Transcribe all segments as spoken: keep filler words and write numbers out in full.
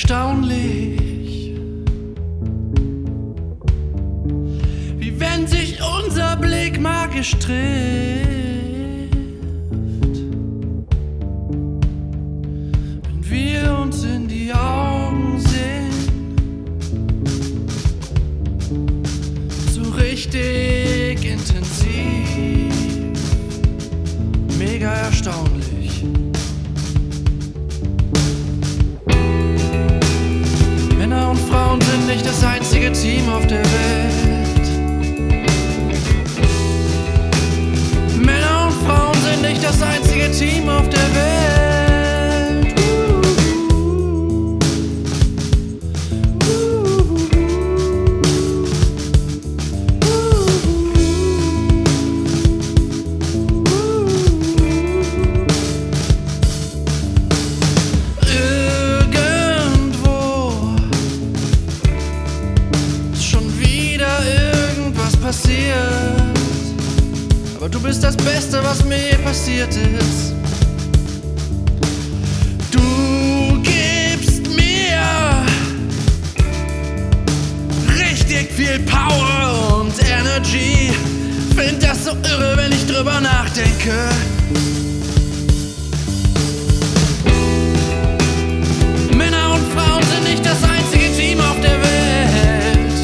erstaunlich, wie wenn sich unser Blick magisch trifft. Wenn wir uns in die Augen sehen, so richtig intensiv, mega erstaunlich. Männer und Frauen sind nicht das einzige Team auf der Welt. Männer und Frauen sind nicht das einzige Team auf der Welt. Irgendwo ist schon wieder irgendwas passiert. Aber du bist das Beste, was mir je passiert ist. Du gibst mir richtig viel Power und Energy. Find das so irre, wenn ich drüber nachdenke. Männer und Frauen sind nicht das einzige Team auf der Welt.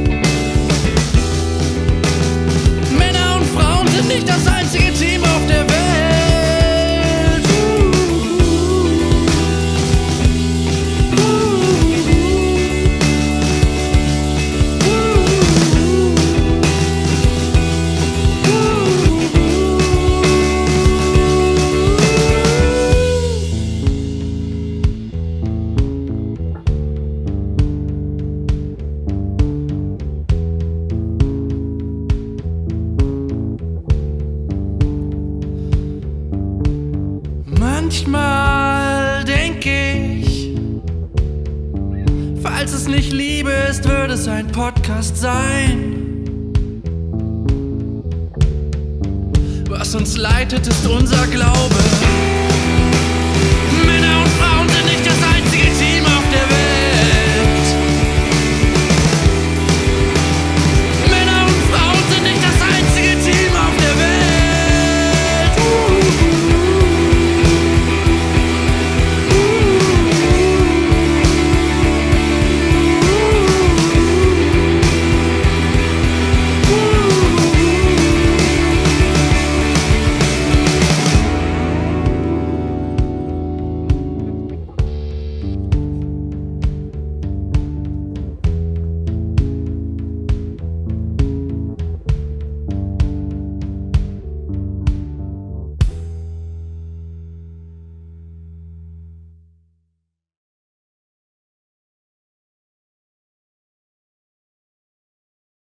Männer und Frauen sind nicht das einzige Team auf der Welt. Manchmal denk ich, falls es nicht Liebe ist, würde es ein Podcast sein. Was uns leitet, ist unser Glaube.